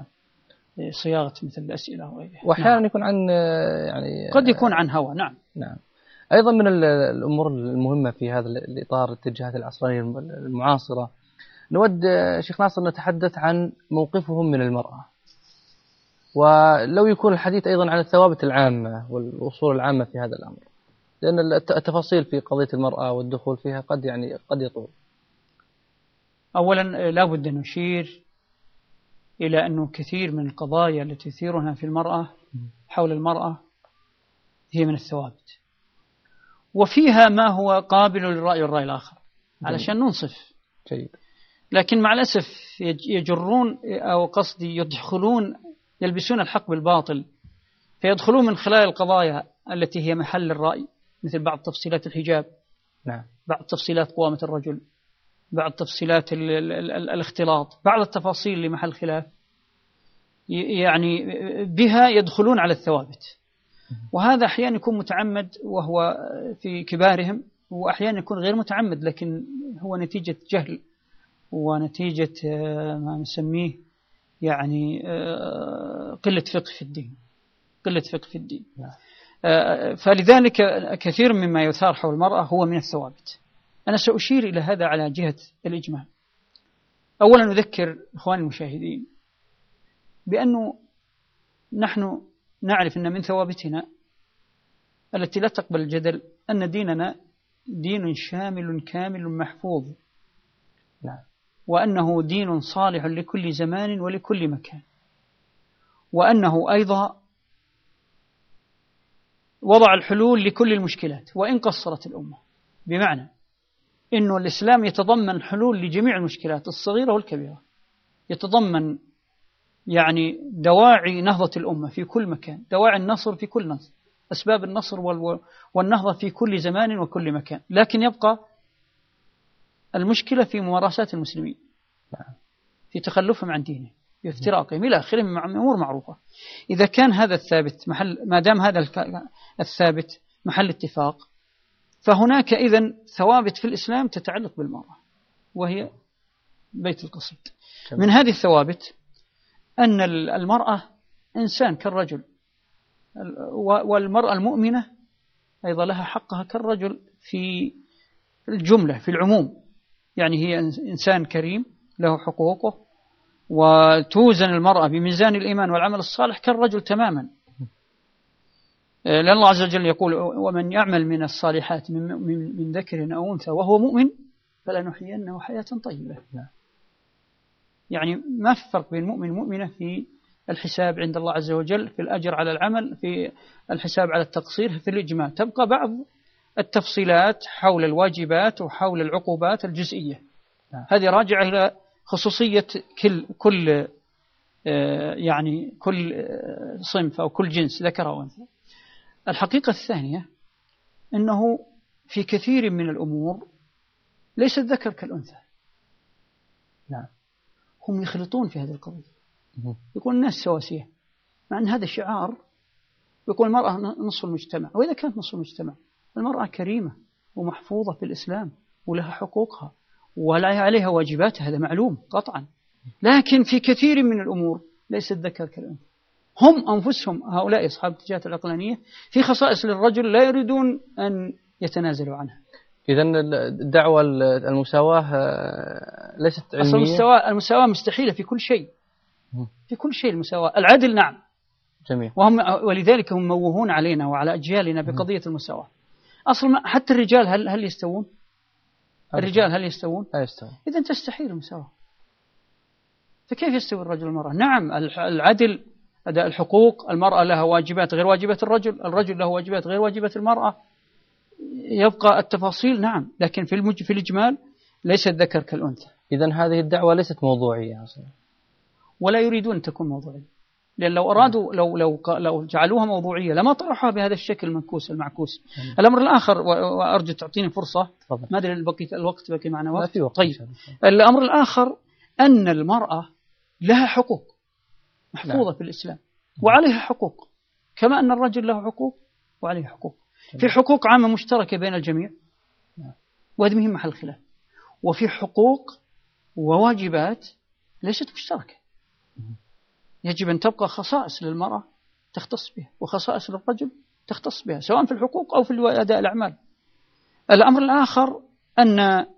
صياغة مثل الأسئلة وغيرها. وأحيانا يكون عن يعني قد يكون عن هوى. نعم. نعم. أيضا من الأمور المهمة في هذا الإطار الاتجاهات العصرية المعاصرة، نود شيخ ناصر نتحدث عن موقفهم من المرأة، ولو يكون الحديث أيضا عن الثوابت العامة والأصول العامة في هذا الأمر، لأن التفاصيل في قضية المرأة والدخول فيها قد يطول. أولا لا بد أن نشير إلى أنه كثير من القضايا التي تثيرها في المرأة حول المرأة هي من الثوابت، وفيها ما هو قابل للرأي والرأي الآخر علشان ننصف. جيد. لكن مع الأسف يجرون أو قصدي يلبسون الحق بالباطل، فيدخلون من خلال القضايا التي هي محل الرأي، مثل بعض تفصيلات الحجاب، نعم، بعض تفصيلات قوامة الرجل، بعض تفصيلات الاختلاط، بعض التفاصيل اللي محل خلاف، يعني بها يدخلون على الثوابت. وهذا أحيانا يكون متعمد وهو في كبارهم، وأحيانا يكون غير متعمد لكن هو نتيجة جهل ونتيجة ما نسميه يعني قلة فقه في الدين، قلة فقه في الدين. فلذلك كثير مما يثار حول المرأة هو من الثوابت. أنا سأشير إلى هذا على جهة الإجمال. أولا نذكر إخواني المشاهدين بأنه نحن نعرف أن من ثوابتنا التي لا تقبل الجدل أن ديننا دين شامل كامل محفوظ، وأنه دين صالح لكل زمان ولكل مكان، وأنه أيضا وضع الحلول لكل المشكلات وإن قصرت الأمة، بمعنى أنه الإسلام يتضمن حلول لجميع المشكلات الصغيرة والكبيرة، يتضمن يعني دواعي نهضة الأمة في كل مكان، دواعي النصر في كل نصر، أسباب النصر والنهضة في كل زمان وكل مكان. لكن يبقى المشكلة في ممارسات المسلمين، في تخلفهم عن دينه، في افتراقهم إلى آخره من أمور معروفة. إذا كان هذا الثابت ما دام هذا الثابت محل اتفاق، فهناك إذن ثوابت في الإسلام تتعلق بالمرأة، وهي بيت القصيد. من هذه الثوابت أن المرأة إنسان كالرجل، والمرأة المؤمنة أيضا لها حقها كالرجل في الجملة، في العموم، يعني هي إنسان كريم له حقوقه، وتوزن المرأة بميزان الإيمان والعمل الصالح كالرجل تماما، لأن الله عز وجل يقول: ومن يعمل من الصالحات من ذكر أو أنثى وهو مؤمن فلنحيينه حياة طيبة. يعني ما في فرق بين المؤمن والمؤمنة في الحساب عند الله عز وجل، في الأجر على العمل، في الحساب على التقصير، في الإجمال. تبقى بعض التفصيلات حول الواجبات وحول العقوبات الجزئية، هذه راجعة إلى خصوصية كل صنف أو كل جنس ذكر أو أنثى. الحقيقة الثانية أنه في كثير من الأمور ليس الذكر كالأنثى. نعم، هم يخلطون في هذه القضية، يقول الناس سواسية، مع أن هذا شعار يقول المرأة نصف المجتمع. وإذا كانت نصف المجتمع، المرأة كريمة ومحفوظة في الإسلام ولها حقوقها ولا عليها واجبات، هذا معلوم قطعا. لكن في كثير من الأمور ليس الذكر كالأنثى. هم أنفسهم هؤلاء أصحاب الاتجاهات العقلانية في خصائص للرجل لا يريدون أن يتنازلوا عنها. إذن الدعوة المساواة ليست علمية. أصل المساواة مستحيلة في كل شيء، في كل شيء المساواة. العدل نعم، جميل، ولذلك هم موهون علينا وعلى أجيالنا بقضية المساواة. أصلا حتى الرجال هل يستوون؟ الرجال هل يستوون؟ لا يستوون. إذن تستحيل المساواة، فكيف يستوي الرجل والمرأة؟ نعم، العدل، أداء الحقوق، المرأة لها واجبات غير واجبات الرجل، الرجل له واجبات غير واجبات المرأة، يبقى التفاصيل نعم، لكن في الإجمال ليس الذكر كالأنثى. إذن هذه الدعوة ليست موضوعية أصلا، ولا يريدون أن تكون موضوعية، لأن لو أرادوا لو جعلوها موضوعية لما طرحوها بهذا الشكل المعكوس. الأمر الآخر، وأرجو تعطيني فرصة، ما أدري الوقت بقي معنا وقت. طيب، الأمر الآخر أن المرأة لها حقوق محفوظة في الإسلام، وعليها حقوق كما أن الرجل له حقوق وعليه حقوق. في حقوق عامة مشتركة بين الجميع، وهذه مهم محل خلاف، وفي حقوق وواجبات ليست مشتركة، يجب أن تبقى خصائص للمرأة تختص بها وخصائص للرجل تختص بها سواء في الحقوق أو في أداء الأعمال. الأمر الآخر أن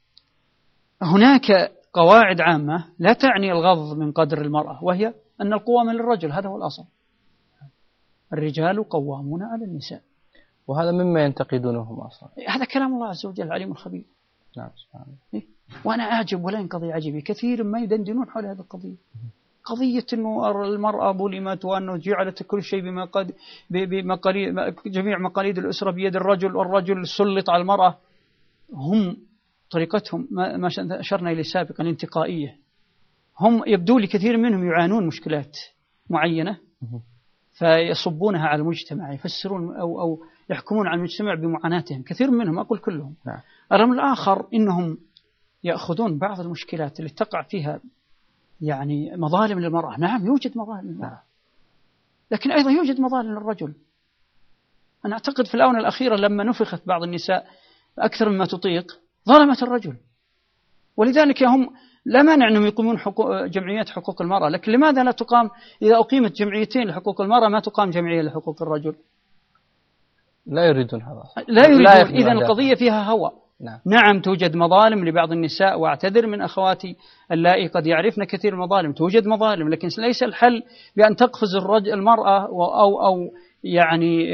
هناك قواعد عامة لا تعني الغض من قدر المرأة، وهي أن القوامة للرجل، هذا هو الأصل. الرجال قوامون على النساء، وهذا مما ينتقدونهم أصلا. هذا كلام الله عز وجل العليم الخبير. نعم سبحانه. وأنا أعجب ولين قضية عجيبة، كثير ما يدندنون حول هذه القضية، قضية أنه المرأة ظلمت وأنه جعلت كل شيء جميع مقاليد الأسرة بيد الرجل، والرجل سلط على المرأة. هم طريقتهم ما أشرنا إليه سابقا انتقائية. هم يبدو لي كثير منهم يعانون مشكلات معينة فيصبونها على المجتمع، يفسرون أو يحكمون على المجتمع بمعاناتهم، كثير منهم، أقول كلهم. نعم. الأمر الآخر إنهم يأخذون بعض المشكلات اللي تقع فيها يعني مظالم للمرأة. نعم يوجد مظالم للمرأة، لكن أيضا يوجد مظالم للرجل. أنا أعتقد في الآونة الأخيرة لما نفخت بعض النساء أكثر مما تطيق ظلمت الرجل، ولذلك هم لا مانع أنهم يقيمون جمعيات حقوق المرأة، لكن لماذا لا تقام إذا أقيمت جمعيتين لحقوق المرأة ما تقام جمعية لحقوق الرجل؟ لا يريدون هذا، لا يريدون. إذن القضية فيها هوى. نعم توجد مظالم لبعض النساء، واعتذر من أخواتي اللائي قد يعرفن كثير المظالم، توجد مظالم، لكن ليس الحل بأن تقفز المرأة أو يعني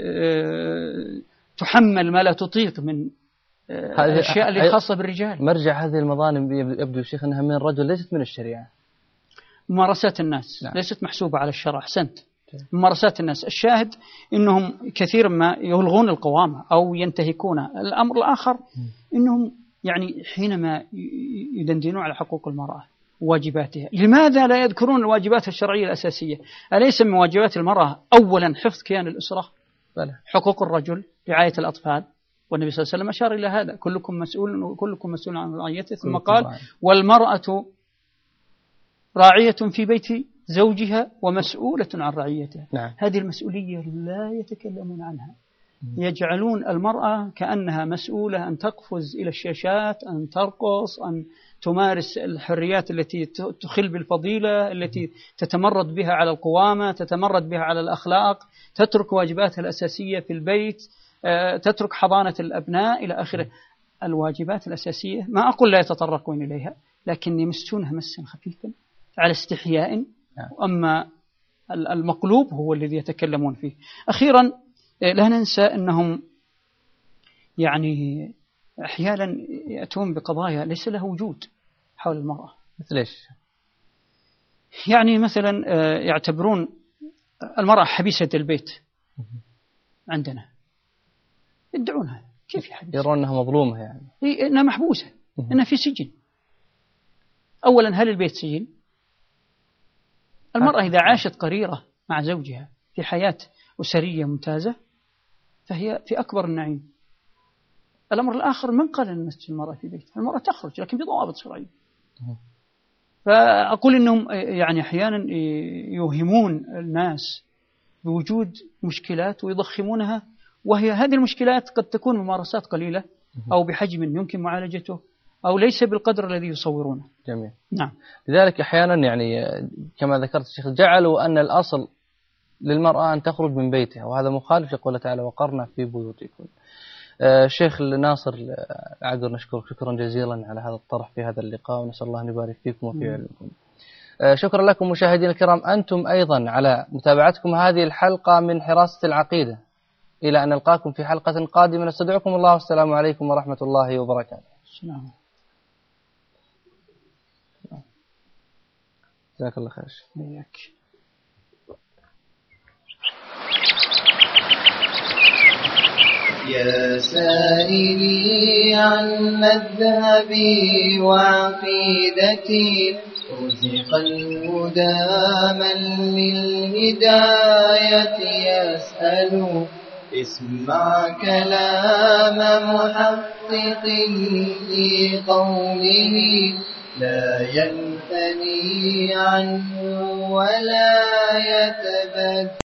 تحمل ما لا تطيق من الأشياء اللي خاصة بالرجال. مرجع هذه المظالم يبدو شيخ أنها من الرجل، ليست من الشريعة. ممارسات الناس ليست محسوبة على الشرع. أحسنت. ممارسات الناس، الشاهد إنهم كثير ما يلغون القوامة أو ينتهكونها. الأمر الآخر إنهم يعني حينما يدندنون على حقوق المرأة واجباتها، لماذا لا يذكرون الواجبات الشرعية الأساسية؟ أليس من واجبات المرأة أولا حفظ كيان الأسرة؟ بلى. حقوق الرجل رعاية الأطفال، والنبي صلى الله عليه وسلم أشار إلى هذا، كلكم مسؤول عن رعيته، ثم قال والمرأة راعية في بيت زوجها ومسؤولة عن رعيتها. نعم. هذه المسؤولية لا يتكلمون عنها. يجعلون المرأة كأنها مسؤولة أن تقفز إلى الشاشات، أن ترقص، أن تمارس الحريات التي تخل بالفضيلة، التي تتمرد بها على القوامة، تتمرد بها على الأخلاق، تترك واجباتها الأساسية في البيت، تترك حضانة الأبناء إلى آخره. الواجبات الأساسية ما أقول لا يتطرقون إليها، لكن يمسونها مسا خفيفا على استحياء، أما المقلوب هو الذي يتكلمون فيه. أخيرا لا ننسى أنهم يعني أحيانا يأتون بقضايا ليس لها وجود حول المرأة. مثل إيش؟ يعني مثلا يعتبرون المرأة حبيسة البيت عندنا، يدعونها كيف حبيسة؟ يرون أنها مظلومة، يعني إنها محبوسة، إنها في سجن. أولا هل البيت سجن؟ المرأة إذا عاشت قريرة مع زوجها في حياة أسرية ممتازة فهي في أكبر النعيم. الأمر الآخر من قال أن نسجن المرأة في بيتها؟ المرأة تخرج لكن بضوابط شرعية. فأقول إنهم يعني أحيانا يوهمون الناس بوجود مشكلات ويضخمونها، وهي هذه المشكلات قد تكون ممارسات قليلة أو بحجم يمكن معالجته أو ليس بالقدر الذي يصورونه. جميل. نعم. لذلك أحيانا يعني كما ذكرت الشيخ جعلوا أن الأصل للمرأة أن تخرج من بيتها، وهذا مخالف لقوله تعالى وقرنا في بيوتكم. شيخ ناصر العقر نشكرك شكرا جزيلا على هذا الطرح في هذا اللقاء، ونسأل الله أن يبارك فيكم وفي علمكم. شكرا لكم مشاهدينا الكرام أنتم أيضا على متابعتكم هذه الحلقة من حراسة العقيدة. إلى أن نلقاكم في حلقة قادمة نستودعكم الله، والسلام عليكم ورحمة الله وبركاته. السلام. جزاك الله خير. يا سائلي عن مذهبي وعقيدتي رزق الهدى من للهداية يسأل. اسمع كلام محقق في قوله لا ينثني عنه ولا يتبدل.